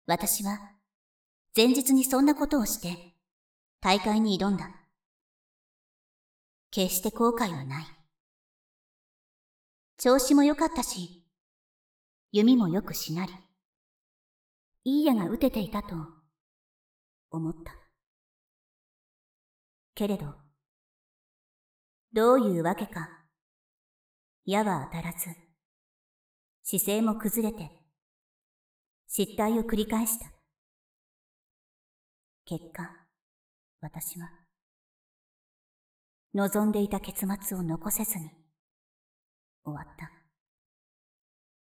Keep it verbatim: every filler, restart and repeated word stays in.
私は、前日にそんなことをして、大会に挑んだ。決して後悔はない。調子も良かったし、弓もよくしなり、いい矢が打てていたと思った。けれど、どういうわけか、矢は当たらず、姿勢も崩れて、失態を繰り返した。結果、私は、望んでいた結末を残せずに終わった。